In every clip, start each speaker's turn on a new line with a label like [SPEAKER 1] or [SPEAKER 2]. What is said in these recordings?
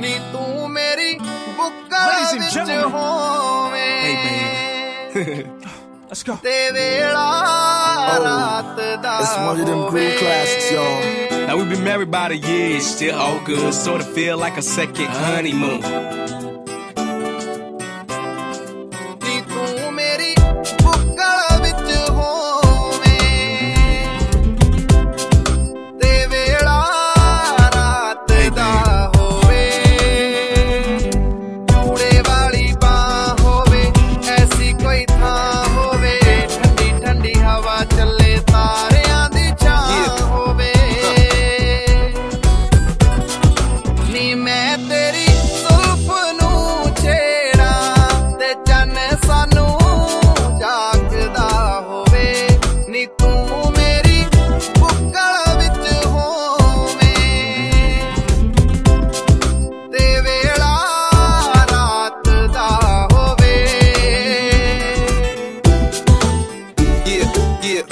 [SPEAKER 1] ਨੀ ਤੂੰ ਮੇਰੀ ਬੁੱਕਲ ਵਿੱਚ ਹੋਵੇਂ
[SPEAKER 2] Let's go.
[SPEAKER 1] ਤੇ ਵੇਲਾ ਰਾਤ ਦਾ
[SPEAKER 3] It's one of them great classics, y'all.
[SPEAKER 2] Now we've been married about a year, still all good, sort of feel like a second honeymoon.
[SPEAKER 1] ਨੀ ਤੂੰ ਮੇਰੀ ਬੁੱਕਲ ਵਿੱਚ ਹੋਵੇਂ ਤੇ ਵੇਲਾ ਰਾਤ ਦਾ ਹੋਵੇ ਚੂੜੇ ਵਾਲੀ ਬਾਂਹ ਹੋਵੇ ਐਸੀ ਕੋਈ ਥਾਂ ਹੋਵੇ ਠੰਡੀ ਠੰਡੀ ਹਵਾ ਚੱਲੇ ਤਾਰਿਆਂ ਦੀ ਛਾਂ ਹੋਵੇ ਨੀ ਮੈਂ ਤੇਰੀ ਜ਼ੁਲਫ ਨੂੰ ਛੇੜਾਂ ਤੇ ਚੰਨ ਸਾਨੂੰ ਜਾਗਦਾ ਹੋਵੇ ਨੀ ਤੂੰ ਮੇਰੀ ਬੁੱਕਲ ਵਿੱਚ ਹੋਵੇਂ ਤੇ ਵੇਲਾ ਰਾਤ ਦਾ ਹੋਵੇ
[SPEAKER 3] Yeah, yeah.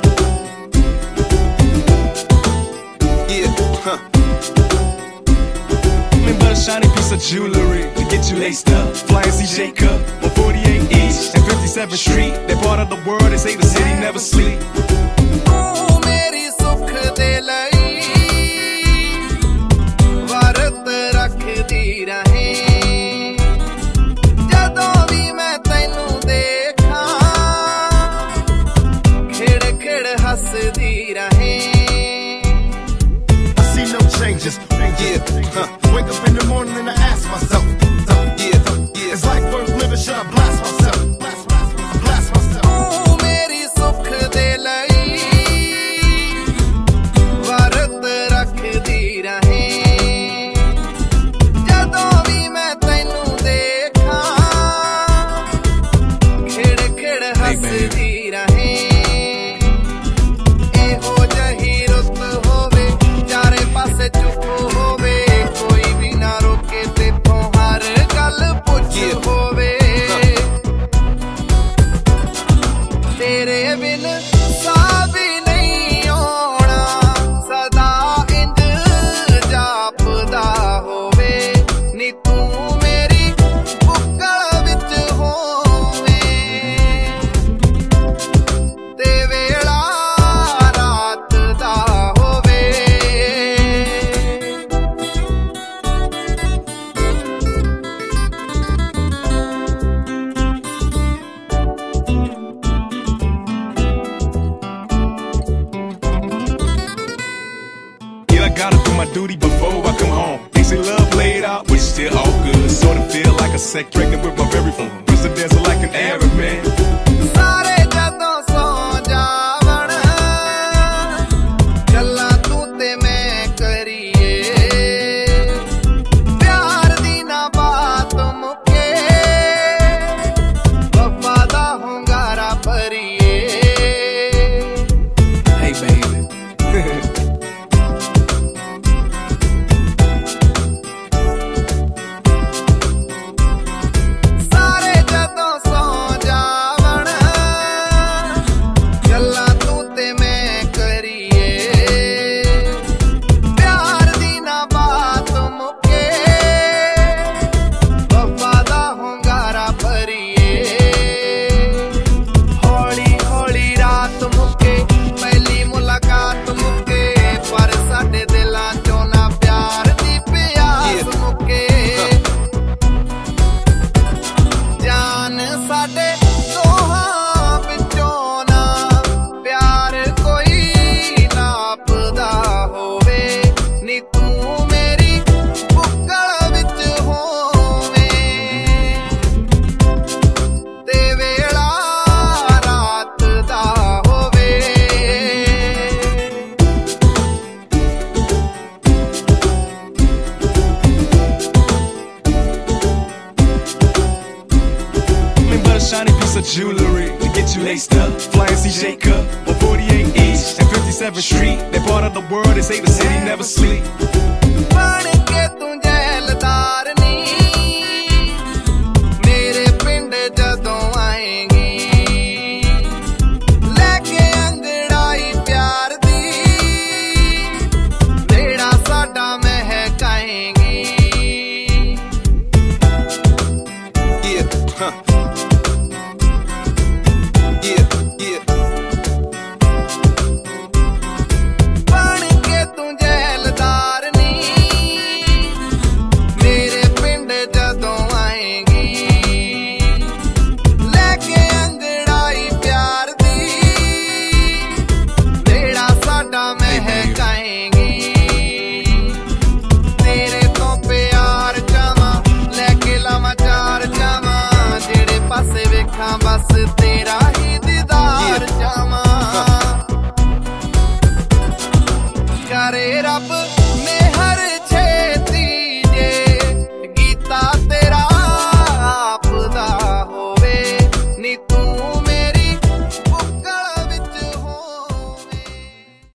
[SPEAKER 3] Yeah, huh.
[SPEAKER 2] Nothing but a shiny piece of jewelry to get you laced up. Flying CJ Cup on 48 East and 57th Street. That part of the world they say the city never sleep.
[SPEAKER 1] ਤੂੰ ਮੇਰੀ ਸੁੱਖ ਦੇ ਲਈ ਵਰਤ ਰੱਖਦੀ ਰਹੇ ਜਦੋਂ ਵੀ ਮੈਂ ਤੈਨੂੰ ਦੇਖਾਂ ਖਿੜ ਖਿੜ ਹੱਸਦੀ ਰਹੇ
[SPEAKER 3] I see no changes. Yeah, huh. Wake up in the morning and I ask myself, yeah, is life worth living? Should I blast myself? Blast myself.
[SPEAKER 1] ਤੂੰ ਮੇਰੀ ਸੁੱਖ ਦੇ ਲਈ ਵਰਤ ਰੱਖਦੀ ਰਹੇ ਜਦੋਂ ਵੀ ਮੈਂ ਤੈਨੂੰ ਦੇਖਾਂ ਖਿੜ ਖਿੜ ਹੱਸਦੀ ਰਹੇ ਇਹੋ ਜਿਹੀ ਰੁੱਤ ਹੋਵੇ ਚਾਰੇ ਪਾਸੇ ਚੁੱਪ ਹੋਵੇ ਕੋਈ ਵੀ ਨਾ ਰੋਕੇ ਤੇਥੋਂ ਹਰ ਗੱਲ ਪੁੱਛ ਹੋਵੇ ਤੇਰੇ ਬਿਨ ਸਾਹ ਵੀ ਨਹੀਂ ਆਉਣਾ ਸਦਾ ਇੰਜ ਜਾਪਦਾ ਹੋਵੇ ਨੀ ਤੂੰ ਮੇਰੀ ਬੁੱਕਲ ਵਿੱਚ ਹੋਵੇਂ ਤੇ ਵੇਲਾ ਰਾਤ ਦਾ ਹੋਵੇ
[SPEAKER 2] Yeah, I gotta do my duty before I come home. They say love played out, but it's still all good. Sort of feel like a sec pregnant with my very own. Used to dance like an Arab man.
[SPEAKER 1] ਸਾਰੇ ਜਦੋਂ ਸੌ ਜਾਵਣ ਗੱਲਾਂ ਤੂੰ ਤੇ ਮੈਂ ਕਰੀਏ ਪਿਆਰ ਦੀ ਨਾ ਬਾਤ ਮੁੱਕੇ ਵਫਾ ਦਾ ਹੁੰਗਾਰਾ ਭਰੀਏ
[SPEAKER 2] Hey, baby.
[SPEAKER 1] ਸਾਰੇ ਜਦੋਂ ਸੌ ਜਾਵਣ ਗੱਲਾਂ ਤੂੰ ਤੇ ਮੈਂ ਕਰੀਏ ਪਿਆਰ ਦੀ ਨਾ ਬਾਤ ਮੁੱਕੇ ਵਫਾ ਦਾ ਹੁੰਗਾਰਾ ਭਰੀਏ ਹੌਲੀ ਹੌਲੀ ਰਾਤ ਮੁੱਕੇ ਪਹਿਲੀ ਮੁਲਾਕਾਤ ਮੁੱਕੇ ਪਰ ਸਾਡੇ ਦਿਲਾਂ ਚੋਂ ਨਾ ਪਿਆਰ ਦੀ ਪਿਆਸ ਮੁੱਕੇ ਜਾਨ ਸਾਡੇ ਦੋਹਾਂ ਵਿੱਚੋਂ ਨਾ ਪਿਆਰ ਕੋਈ ਨਾਪਦਾ ਹੋਵੇ ਨੀ ਤੂੰ ਮੇਰੀ ਬੁੱਕਲ ਵਿੱਚ ਹੋਵੇਂ ਤੇ ਵੇਲਾ ਰਾਤ ਦਾ ਹੋਵੇ
[SPEAKER 2] Nothing but a shiny piece of jewelry to get you laced up. Flying CJ Cup on 48 East and 57th Street. That part of the world they say the city never sleep.
[SPEAKER 1] ਬਣ ਕੇ ਤੂੰ ਜੈਲਦਾਰ ਨੀ ਮੇਰੇ ਪਿੰਡ ਜਦੋਂ ਆਏਂਗੀ ਲੈ ਕੇ ਅੰਗੜਾਈ ਪਿਆਰ ਦੀ ਜਿਹੜਾ ਸਾਡਾ ਮਹਿਕਾਏਂਗੀ ਕਰੇ ਰੱਬ